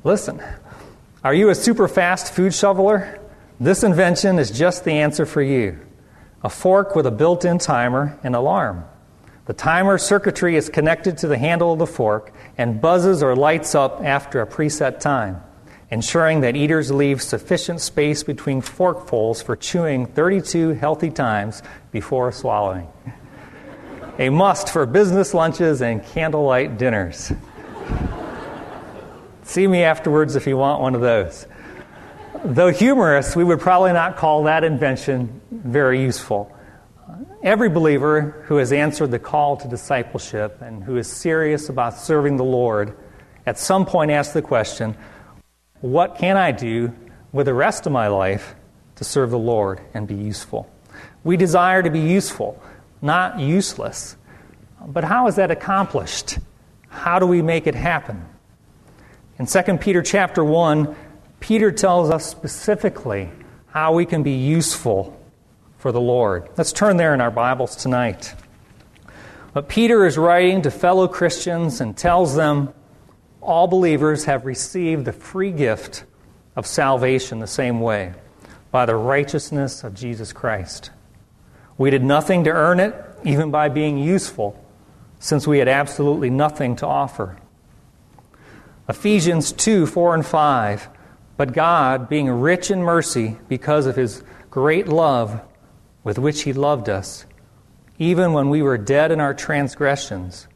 Listen, are you a super fast food shoveler? This invention is just the answer for you. A fork with a built-in timer and alarm. The timer circuitry is connected to the handle of the fork and buzzes or lights up after a preset time, ensuring that eaters leave sufficient space between forkfuls for chewing 32 healthy times before swallowing. A must for business lunches and candlelight dinners. See me afterwards if you want one of those. Though humorous, we would probably not call that invention very useful. Every believer who has answered the call to discipleship and who is serious about serving the Lord at some point asks the question, what can I do with the rest of my life to serve the Lord and be useful? We desire to be useful, not useless. But how is that accomplished? How do we make it happen? In 2 Peter chapter 1, Peter tells us specifically how we can be useful for the Lord. Let's turn there in our Bibles tonight. But Peter is writing to fellow Christians and tells them all believers have received the free gift of salvation the same way, by the righteousness of Jesus Christ. We did nothing to earn it, even by being useful, since we had absolutely nothing to offer. Ephesians 2, 4 and 5, but God, being rich in mercy because of His great love with which He loved us, even when we were dead in our transgressions,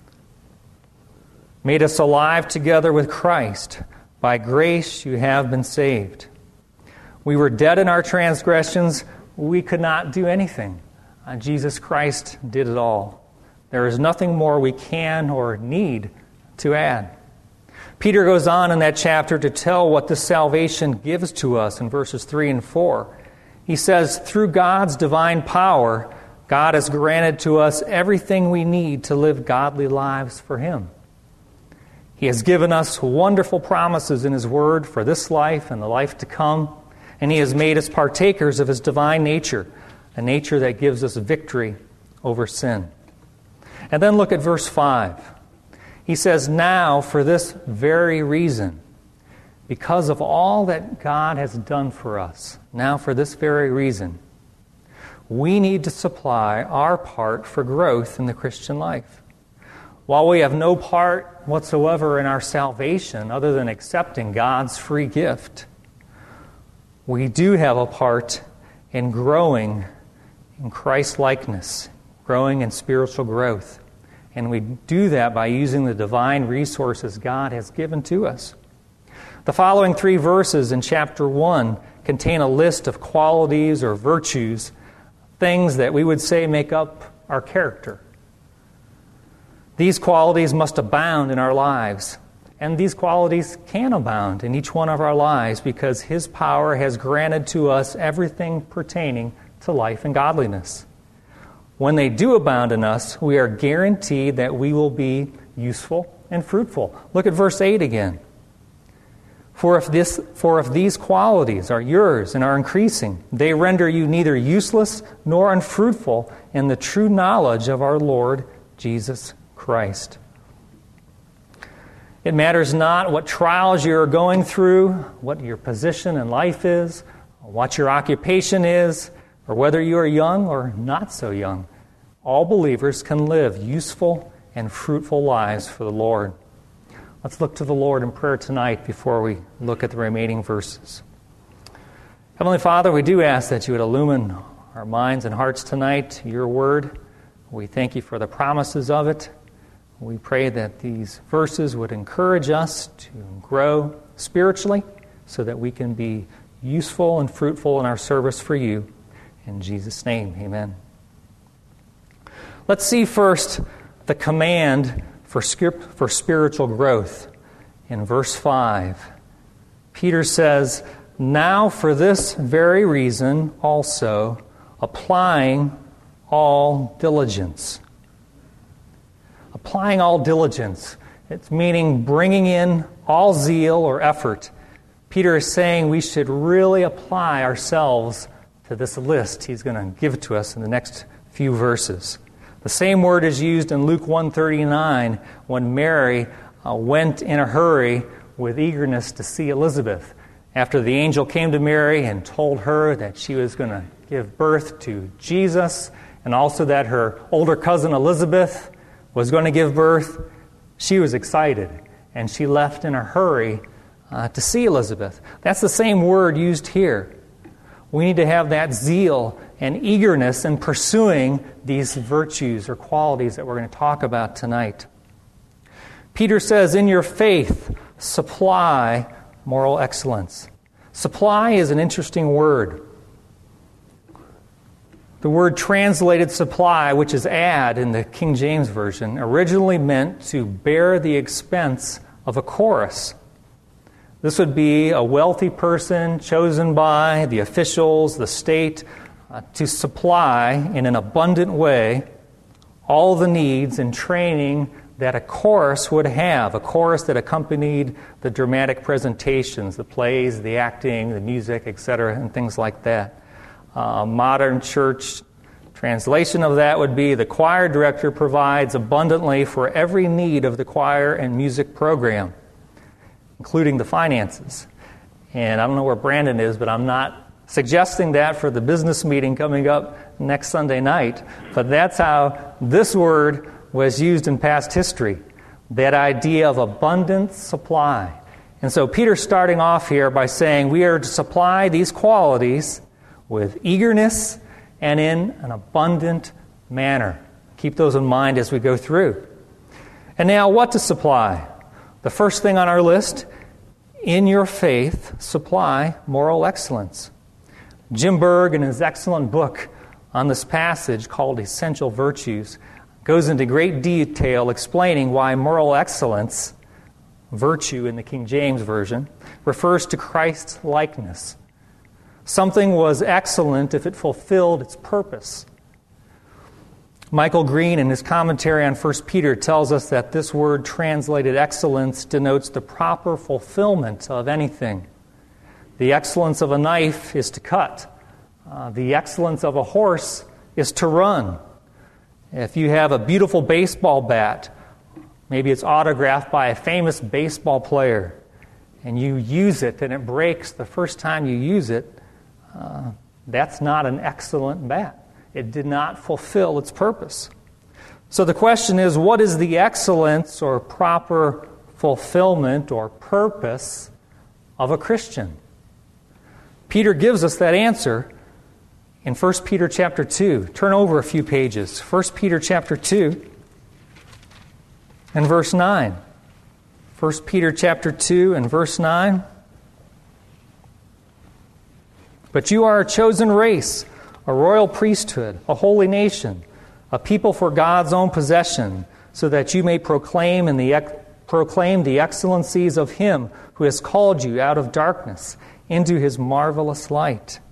made us alive together with Christ. By grace you have been saved. We were dead in our transgressions. We could not do anything. Jesus Christ did it all. There is nothing more we can or need to add. Peter goes on in that chapter to tell what this salvation gives to us in verses 3 and 4. He says, through God's divine power, God has granted to us everything we need to live godly lives for Him. He has given us wonderful promises in His Word for this life and the life to come, and He has made us partakers of His divine nature, a nature that gives us victory over sin. And then look at verse 5. He says, now for this very reason, because of all that God has done for us, now for this very reason, we need to supply our part for growth in the Christian life. While we have no part whatsoever in our salvation other than accepting God's free gift, we do have a part in growing in Christ-likeness, growing in spiritual growth. And we do that by using the divine resources God has given to us. The following 3 verses in chapter 1 contain a list of qualities or virtues, things that we would say make up our character. These qualities must abound in our lives, and these qualities can abound in each one of our lives because His power has granted to us everything pertaining to life and godliness. When they do abound in us, we are guaranteed that we will be useful and fruitful. Look at verse 8 again. For if these qualities are yours and are increasing, they render you neither useless nor unfruitful in the true knowledge of our Lord Jesus Christ. It matters not what trials you're going through, what your position in life is, what your occupation is, or whether you are young or not so young. All believers can live useful and fruitful lives for the Lord. Let's look to the Lord in prayer tonight before we look at the remaining verses. Heavenly Father, we do ask that you would illumine our minds and hearts tonight to your word. We thank you for the promises of it. We pray that these verses would encourage us to grow spiritually so that we can be useful and fruitful in our service for you. In Jesus' name, amen. Let's see first the command for spiritual growth. In verse 5, Peter says, now for this very reason also, applying all diligence. Applying all diligence. It's meaning bringing in all zeal or effort. Peter is saying we should really apply ourselves to this list he's going to give to us in the next few verses. The same word is used in Luke 1:39 when Mary went in a hurry with eagerness to see Elizabeth. After the angel came to Mary and told her that she was going to give birth to Jesus, and also that her older cousin Elizabeth was going to give birth, she was excited, and she left in a hurry to see Elizabeth. That's the same word used here. We need to have that zeal and eagerness in pursuing these virtues or qualities that we're going to talk about tonight. Peter says, in your faith, supply moral excellence. Supply is an interesting word. The word translated supply, which is add in the King James Version, originally meant to bear the expense of a chorus. This would be a wealthy person chosen by the officials, the state, to supply in an abundant way all the needs and training that a chorus would have, a chorus that accompanied the dramatic presentations, the plays, the acting, the music, etc., and things like that. Modern church translation of that would be the choir director provides abundantly for every need of the choir and music program, including the finances. And I don't know where Brandon is, but I'm not suggesting that for the business meeting coming up next Sunday night. But that's how this word was used in past history, that idea of abundant supply. And so Peter's starting off here by saying we are to supply these qualities with eagerness and in an abundant manner. Keep those in mind as we go through. And now, what to supply? The first thing on our list, in your faith, supply moral excellence. Jim Berg, in his excellent book on this passage called Essential Virtues, goes into great detail explaining why moral excellence, virtue in the King James Version, refers to Christ's likeness. Something was excellent if it fulfilled its purpose. Michael Green, in his commentary on 1 Peter, tells us that this word translated excellence denotes the proper fulfillment of anything. The excellence of a knife is to cut. The excellence of a horse is to run. If you have a beautiful baseball bat, maybe it's autographed by a famous baseball player, and you use it and it breaks the first time you use it, that's not an excellent bat. It did not fulfill its purpose. So the question is, what is the excellence or proper fulfillment or purpose of a Christian? Peter gives us that answer in 1 Peter chapter 2. Turn over a few pages. 1 Peter chapter 2 and verse 9. 1 Peter chapter 2 and verse 9. But you are a chosen race, a royal priesthood, a holy nation, a people for God's own possession, so that you may proclaim the excellencies of Him who has called you out of darkness into His marvelous light.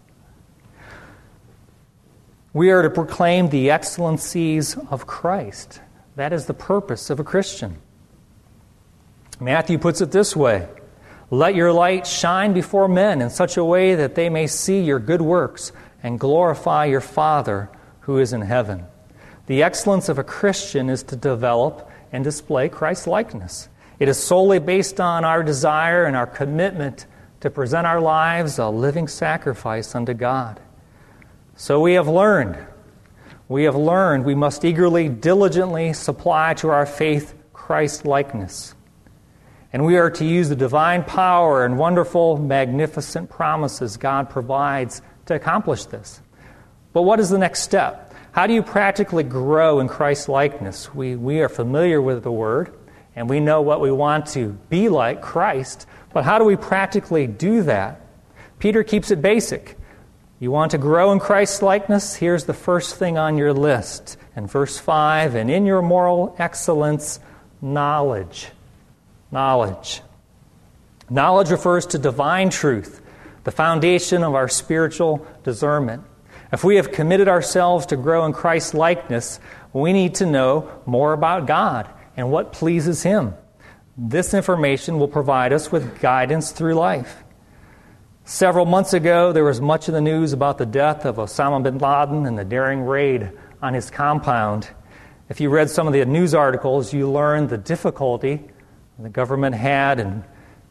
We are to proclaim the excellencies of Christ. That is the purpose of a Christian. Matthew puts it this way: let your light shine before men in such a way that they may see your good works and glorify your Father who is in heaven. The excellence of a Christian is to develop and display Christ's likeness. It is solely based on our desire and our commitment to present our lives a living sacrifice unto God. So we have learned we must eagerly, diligently supply to our faith Christ's likeness. And we are to use the divine power and wonderful, magnificent promises God provides to accomplish this. But what is the next step? How do you practically grow in Christ's likeness? We are familiar with the word, and we know what we want to be like Christ, but how do we practically do that? Peter keeps it basic. You want to grow in Christ's likeness? Here's the first thing on your list. In verse 5, and in your moral excellence, knowledge. Knowledge. Knowledge refers to divine truth, the foundation of our spiritual discernment. If we have committed ourselves to grow in Christ's likeness, we need to know more about God and what pleases Him. This information will provide us with guidance through life. Several months ago, there was much in the news about the death of Osama bin Laden and the daring raid on his compound. If you read some of the news articles, you learned the difficulty the government had in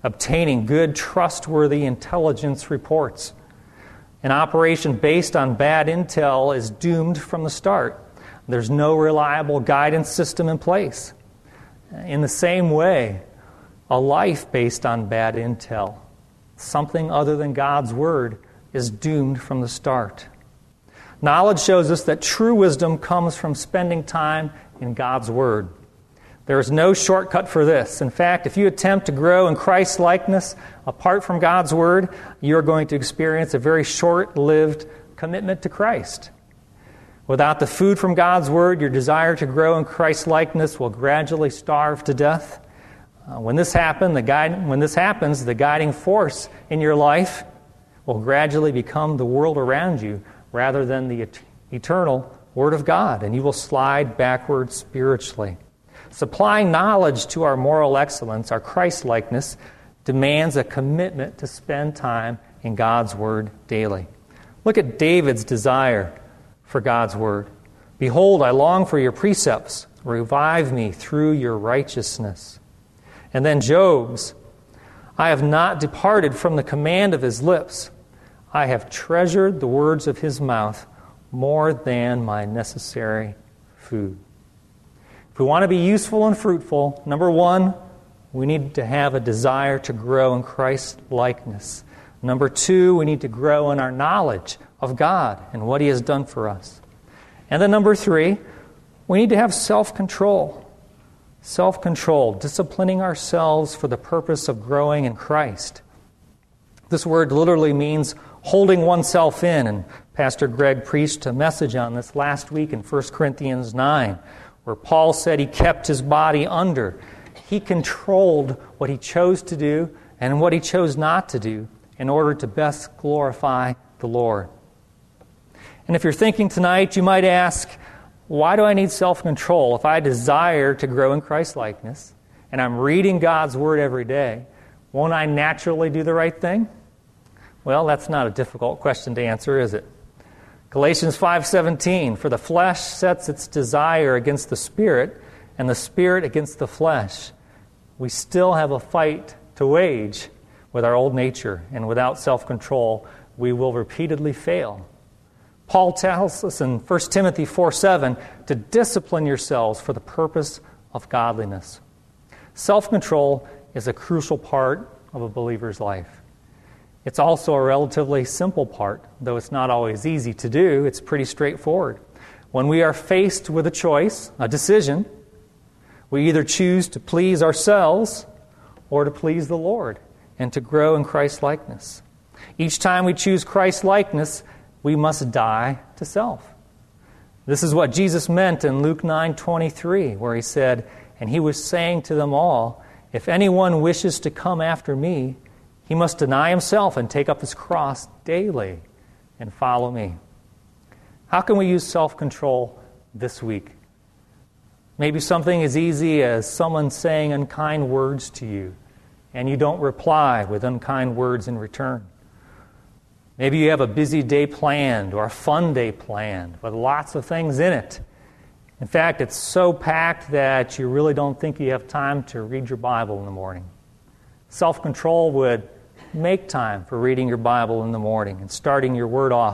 obtaining good, trustworthy intelligence reports. An operation based on bad intel is doomed from the start. There's no reliable guidance system in place. In the same way, a life based on bad intel, something other than God's Word, is doomed from the start. Knowledge shows us that true wisdom comes from spending time in God's Word. There is no shortcut for this. In fact, if you attempt to grow in Christ's likeness apart from God's Word, you're going to experience a very short-lived commitment to Christ. Without the food from God's Word, your desire to grow in Christ's likeness will gradually starve to death. When this happens, the guiding force in your life will gradually become the world around you rather than the eternal Word of God, and you will slide backwards spiritually. Supplying knowledge to our moral excellence, our Christ-likeness, demands a commitment to spend time in God's Word daily. Look at David's desire for God's Word. Behold, I long for your precepts. Revive me through your righteousness. And then Job's, I have not departed from the command of his lips. I have treasured the words of his mouth more than my necessary food. If we want to be useful and fruitful, number one, we need to have a desire to grow in Christ's likeness. Number two, we need to grow in our knowledge of God and what He has done for us. And then number three, we need to have self-control. Self-control, disciplining ourselves for the purpose of growing in Christ. This word literally means holding oneself in, and Pastor Greg preached a message on this last week in 1 Corinthians 9, where Paul said he kept his body under. He controlled what he chose to do and what he chose not to do in order to best glorify the Lord. And if you're thinking tonight, you might ask, why do I need self-control? If I desire to grow in Christ-likeness and I'm reading God's Word every day, won't I naturally do the right thing? Well, that's not a difficult question to answer, is it? Galatians 5:17, for the flesh sets its desire against the Spirit, and the Spirit against the flesh. We still have a fight to wage with our old nature, and without self-control, we will repeatedly fail. Paul tells us in 1 Timothy 4:7 to discipline yourselves for the purpose of godliness. Self-control is a crucial part of a believer's life. It's also a relatively simple part, though it's not always easy to do. It's pretty straightforward. When we are faced with a choice, a decision, we either choose to please ourselves or to please the Lord and to grow in Christ-likeness. Each time we choose Christ-likeness, we must die to self. This is what Jesus meant in Luke 9:23, where he said, and he was saying to them all, if anyone wishes to come after me, he must deny himself and take up his cross daily and follow me. How can we use self-control this week? Maybe something as easy as someone saying unkind words to you, and you don't reply with unkind words in return. Maybe you have a busy day planned or a fun day planned with lots of things in it. In fact, it's so packed that you really don't think you have time to read your Bible in the morning. Self-control would make time for reading your Bible in the morning and starting your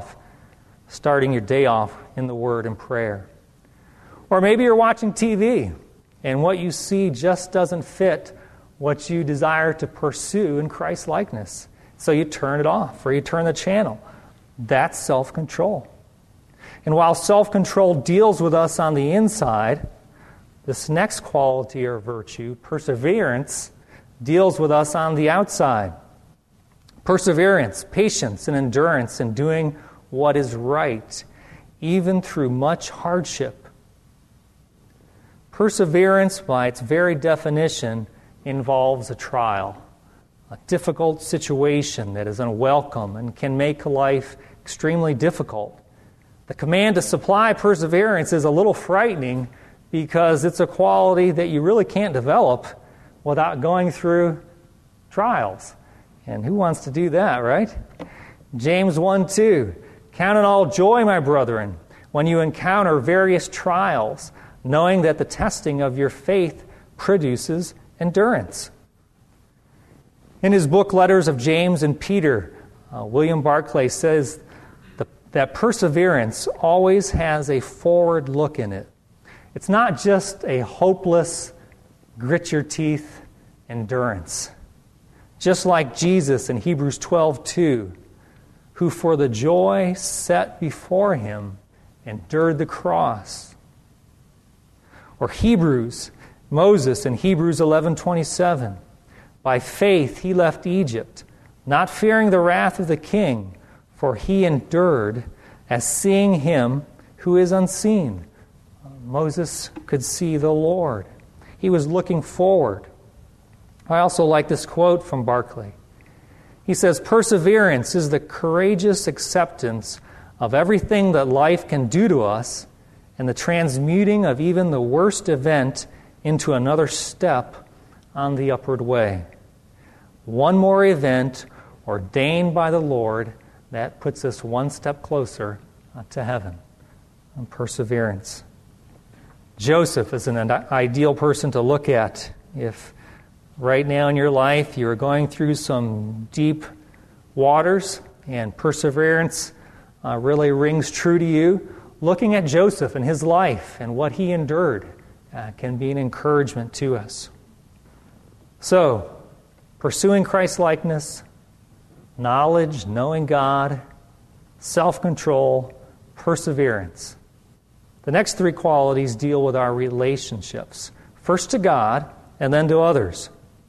your day off in the Word and prayer. Or maybe you're watching TV and what you see just doesn't fit what you desire to pursue in Christ-likeness. So you turn it off or you turn the channel. That's self-control. And while self-control deals with us on the inside, this next quality or virtue, perseverance, deals with us on the outside. Perseverance, patience, and endurance in doing what is right, even through much hardship. Perseverance, by its very definition, involves a trial, a difficult situation that is unwelcome and can make life extremely difficult. The command to supply perseverance is a little frightening because it's a quality that you really can't develop without going through trials. And who wants to do that, right? James 1:2, count it all joy, my brethren, when you encounter various trials, knowing that the testing of your faith produces endurance. In his book, Letters of James and Peter, William Barclay says that perseverance always has a forward look in it. It's not just a hopeless, grit-your-teeth endurance. Just like Jesus in Hebrews 12:2, who for the joy set before him endured the cross. Or Moses in Hebrews 11:27, by faith he left Egypt, not fearing the wrath of the king, for he endured as seeing him who is unseen. Moses could see the Lord. He was looking forward. I also like this quote from Barclay. He says, perseverance is the courageous acceptance of everything that life can do to us and the transmuting of even the worst event into another step on the upward way. One more event ordained by the Lord that puts us one step closer to heaven. And perseverance. Joseph is an ideal person to look at. If right now in your life you are going through some deep waters and perseverance really rings true to you, looking at Joseph and his life and what he endured can be an encouragement to us. So, pursuing Christ-likeness, knowledge, knowing God, self-control, perseverance. The next three qualities deal with our relationships. First to God, and then to others.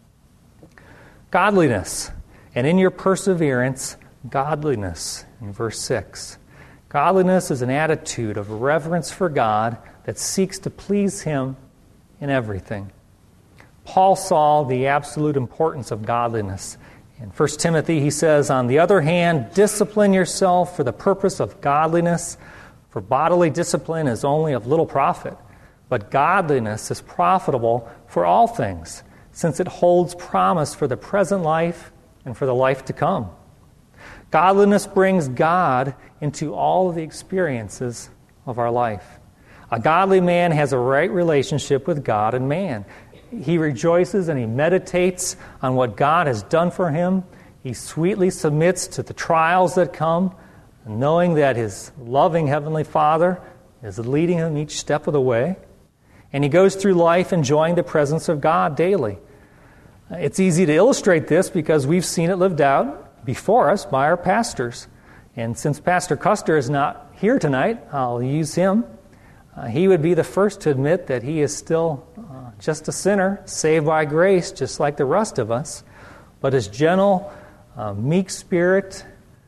Godliness, and in your perseverance, godliness, in verse 6. Godliness is an attitude of reverence for God that seeks to please Him in everything. Paul saw the absolute importance of godliness. In 1 Timothy, he says, on the other hand, discipline yourself for the purpose of godliness, for bodily discipline is only of little profit, but godliness is profitable for all things, since it holds promise for the present life and for the life to come. Godliness brings God into all of the experiences of our life. A godly man has a right relationship with God and man. He rejoices and he meditates on what God has done for him. He sweetly submits to the trials that come, knowing that his loving Heavenly Father is leading him each step of the way. And he goes through life enjoying the presence of God daily. It's easy to illustrate this because we've seen it lived out before us by our pastors. And since Pastor Custer is not here tonight, I'll use him. He would be the first to admit that he is still just a sinner, saved by grace, just like the rest of us. But his gentle, meek spirit,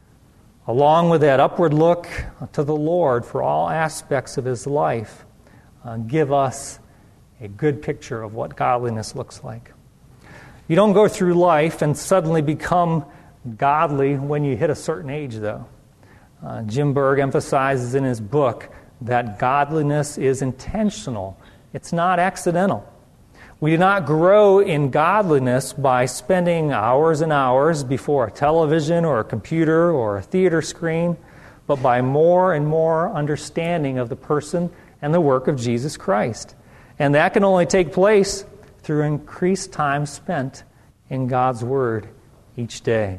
along with that upward look to the Lord for all aspects of his life, give us a good picture of what godliness looks like. You don't go through life and suddenly become godly when you hit a certain age, though. Jim Berg emphasizes in his book that godliness is intentional. It's not accidental. We do not grow in godliness by spending hours and hours before a television or a computer or a theater screen, but by more and more understanding of the person and the work of Jesus Christ. And that can only take place through increased time spent in God's Word each day.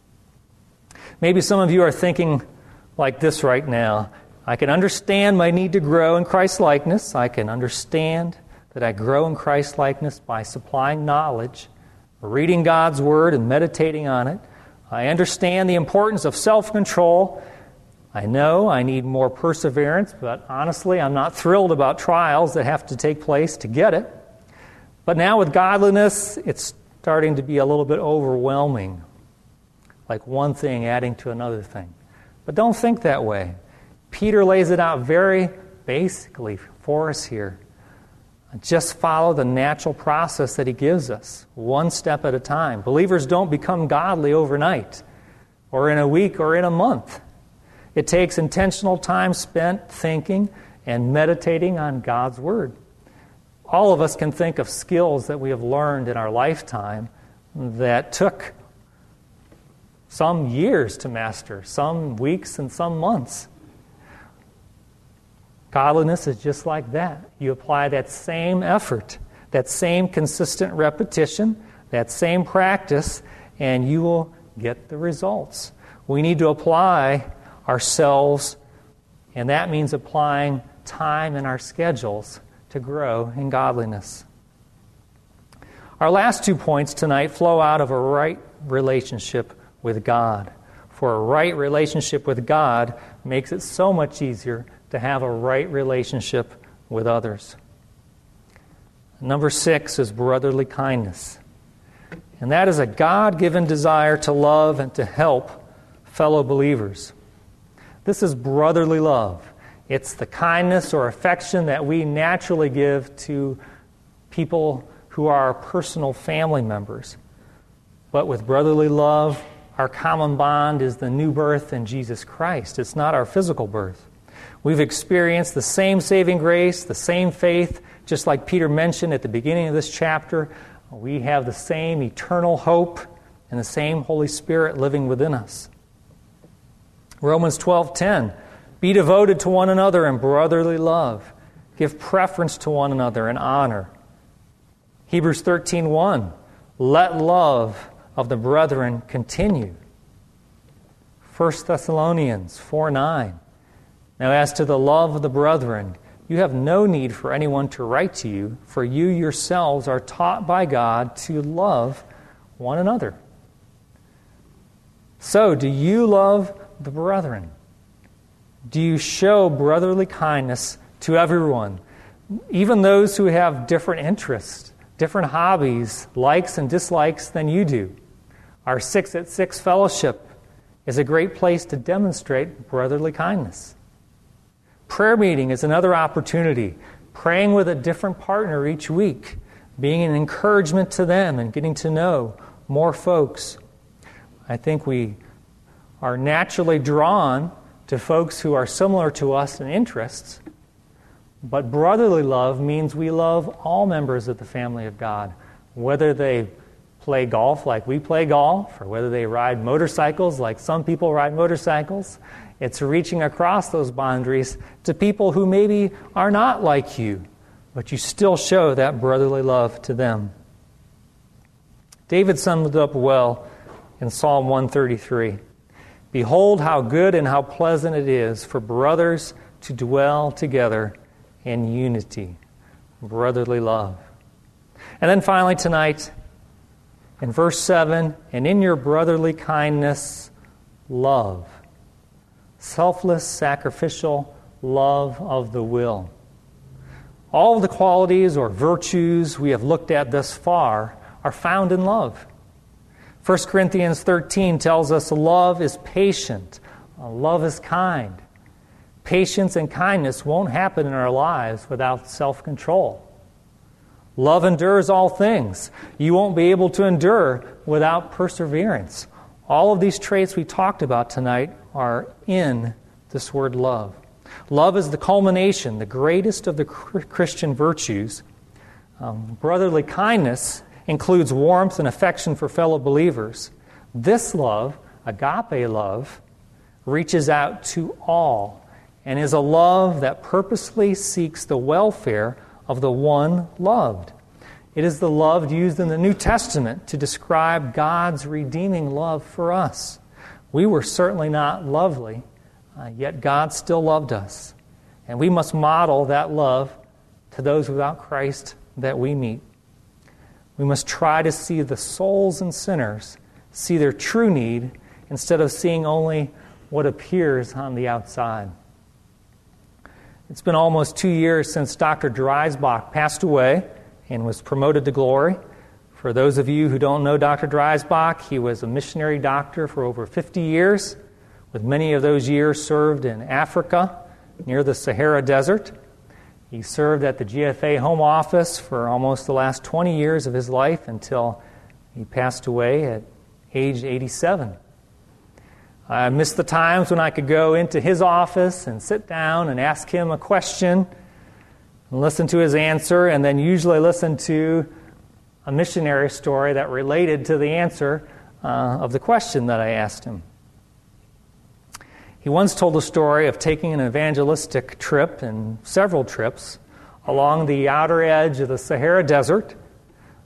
Maybe some of you are thinking like this right now. I can understand my need to grow in Christ-likeness. I can understand that I grow in Christ-likeness by supplying knowledge, reading God's Word and meditating on it. I understand the importance of self-control. I know I need more perseverance, but honestly, I'm not thrilled about trials that have to take place to get it. But now with godliness, it's starting to be a little bit overwhelming, like one thing adding to another thing. But don't think that way. Peter lays it out very basically for us here. Just follow the natural process that he gives us, one step at a time. Believers don't become godly overnight, or in a week, or in a month. It takes intentional time spent thinking and meditating on God's Word. All of us can think of skills that we have learned in our lifetime that took some years to master, some weeks and some months. Godliness is just like that. You apply that same effort, that same consistent repetition, that same practice, and you will get the results. We need to apply ourselves, and that means applying time in our schedules to grow in godliness. Our last 2 points tonight flow out of a right relationship with God. For a right relationship with God makes it so much easier to have a right relationship with others. Number 6 is brotherly kindness. And that is a God-given desire to love and to help fellow believers. This is brotherly love. It's the kindness or affection that we naturally give to people who are our personal family members. But with brotherly love, our common bond is the new birth in Jesus Christ. It's not our physical birth. We've experienced the same saving grace, the same faith, just like Peter mentioned at the beginning of this chapter. We have the same eternal hope and the same Holy Spirit living within us. Romans 12:10, be devoted to one another in brotherly love. Give preference to one another in honor. Hebrews 13:1, let love of the brethren continue. 1 Thessalonians 4:9, now as to the love of the brethren, you have no need for anyone to write to you, for you yourselves are taught by God to love one another. So, do you love the brethren? Do you show brotherly kindness to everyone, even those who have different interests, different hobbies, likes and dislikes than you do? Our 6 at 6 fellowship is a great place to demonstrate brotherly kindness. Prayer meeting is another opportunity. Praying with a different partner each week, being an encouragement to them and getting to know more folks. I think we are naturally drawn to folks who are similar to us in interests, but brotherly love means we love all members of the family of God, whether they play golf like we play golf, or whether they ride motorcycles like some people ride motorcycles. It's reaching across those boundaries to people who maybe are not like you, but you still show that brotherly love to them. David summed it up well in Psalm 133. Behold how good and how pleasant it is for brothers to dwell together in unity, brotherly love. And then finally tonight, in verse 7, and in your brotherly kindness, love. Selfless, sacrificial love of the will. All of the qualities or virtues we have looked at thus far are found in love. 1 Corinthians 13 tells us love is patient, love is kind. Patience and kindness won't happen in our lives without self-control. Love endures all things. You won't be able to endure without perseverance. All of these traits we talked about tonight are in this word love. Love is the culmination, the greatest of the Christian virtues. Brotherly kindness includes warmth and affection for fellow believers. This love, agape love, reaches out to all and is a love that purposely seeks the welfare of the one loved. It is the love used in the New Testament to describe God's redeeming love for us. We were certainly not lovely, yet God still loved us. And we must model that love to those without Christ that we meet. We must try to see the souls and sinners, see their true need, instead of seeing only what appears on the outside. It's been almost 2 years since Dr. Dreisbach passed away and was promoted to glory. For those of you who don't know Dr. Dreisbach, he was a missionary doctor for over 50 years, with many of those years served in Africa, near the Sahara Desert. He served at the GFA Home Office for almost the last 20 years of his life until he passed away at age 87. I miss the times when I could go into his office and sit down and ask him a question and listen to his answer, and then usually listen to a missionary story that related to the answer of the question that I asked him. He once told a story of taking an evangelistic trip and several trips along the outer edge of the Sahara Desert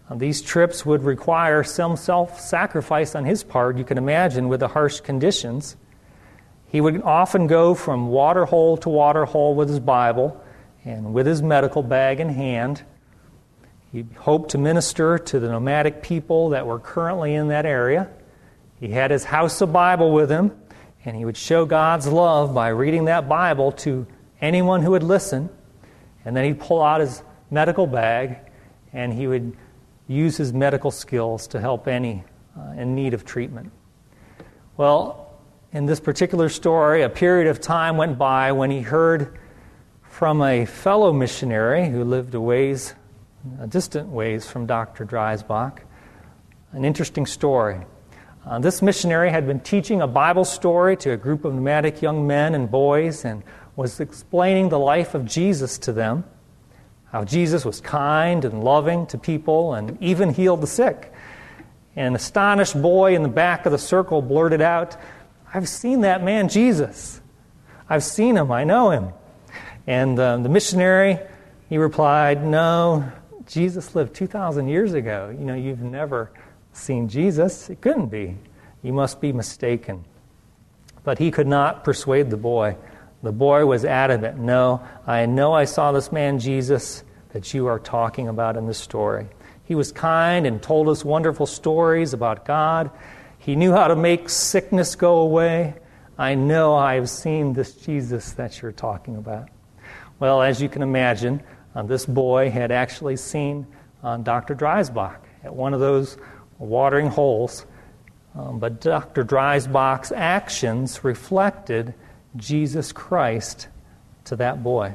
These trips would require some self-sacrifice on his part, you can imagine, with the harsh conditions. He would often go from water hole to water hole with his Bible and with his medical bag in hand. He hoped to minister to the nomadic people that were currently in that area. He had his house of Bible with him, and he would show God's love by reading that Bible to anyone who would listen. And then he'd pull out his medical bag, and he would use his medical skills to help any in need of treatment. Well, in this particular story, a period of time went by when he heard from a fellow missionary who lived a distant ways from Dr. Dreisbach, an interesting story. This missionary had been teaching a Bible story to a group of nomadic young men and boys and was explaining the life of Jesus to them, how Jesus was kind and loving to people and even healed the sick. An astonished boy in the back of the circle blurted out, "I've seen that man Jesus. I've seen him. I know him." And the missionary, he replied, "No, Jesus lived 2,000 years ago. You've never seen Jesus. It couldn't be. You must be mistaken." But he could not persuade the boy. The boy was adamant. "No, I know I saw this man Jesus that you are talking about in this story. He was kind and told us wonderful stories about God. He knew how to make sickness go away. I know I have seen this Jesus that you're talking about." Well, as you can imagine, this boy had actually seen Dr. Dreisbach at one of those watering holes. But Dr. Dreisbach's actions reflected Jesus Christ to that boy.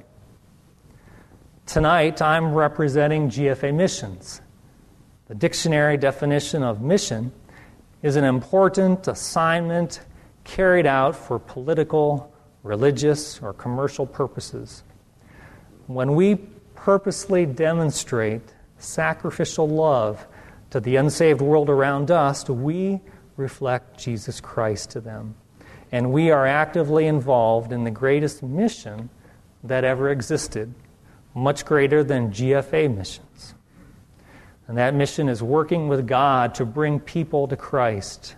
Tonight, I'm representing GFA Missions. The dictionary definition of mission is an important assignment carried out for political, religious, or commercial purposes. When we purposely demonstrate sacrificial love to the unsaved world around us, we reflect Jesus Christ to them. And we are actively involved in the greatest mission that ever existed, much greater than GFA missions. And that mission is working with God to bring people to Christ.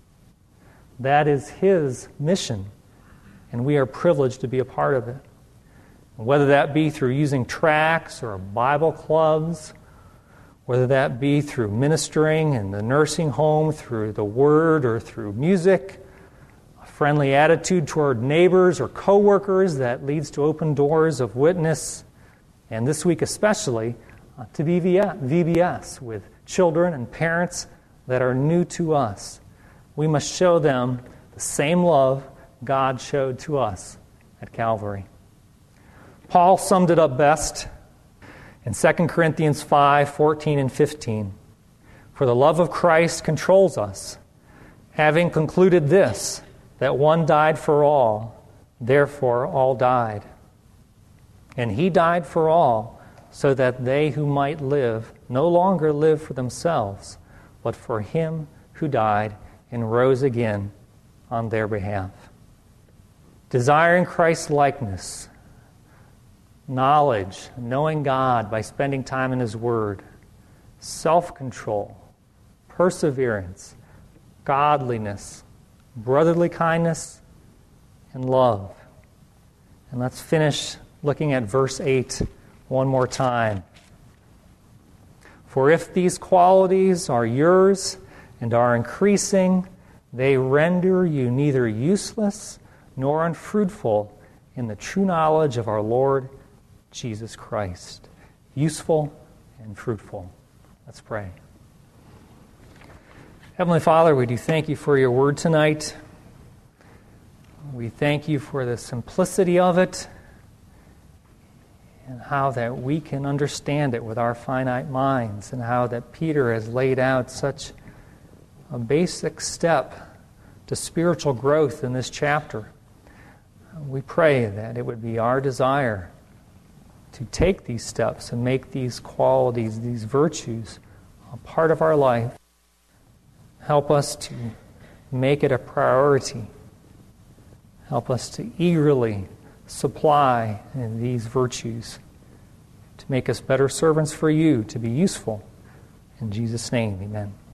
That is His mission, and we are privileged to be a part of it. Whether that be through using tracts or Bible clubs, whether that be through ministering in the nursing home, through the Word, or through music, a friendly attitude toward neighbors or coworkers that leads to open doors of witness, and this week especially, to VBS with children and parents that are new to us. We must show them the same love God showed to us at Calvary. Paul summed it up best in 2 Corinthians 5:14 and 15. "For the love of Christ controls us, having concluded this, that one died for all, therefore all died. And He died for all, so that they who might live no longer live for themselves, but for Him who died and rose again on their behalf." Desiring Christ's likeness, knowledge, knowing God by spending time in His Word, self-control, perseverance, godliness, brotherly kindness, and love. And let's finish looking at verse 8 one more time. "For if these qualities are yours and are increasing, they render you neither useless nor unfruitful in the true knowledge of our Lord Jesus Christ." Useful and fruitful. Let's pray. Heavenly Father, we do thank You for Your word tonight. We thank You for the simplicity of it and how that we can understand it with our finite minds, and how that Peter has laid out such a basic step to spiritual growth in this chapter. We pray that it would be our desire to take these steps and make these qualities, these virtues, a part of our life. Help us to make it a priority. Help us to eagerly supply these virtues to make us better servants for You, to be useful In Jesus' name, amen.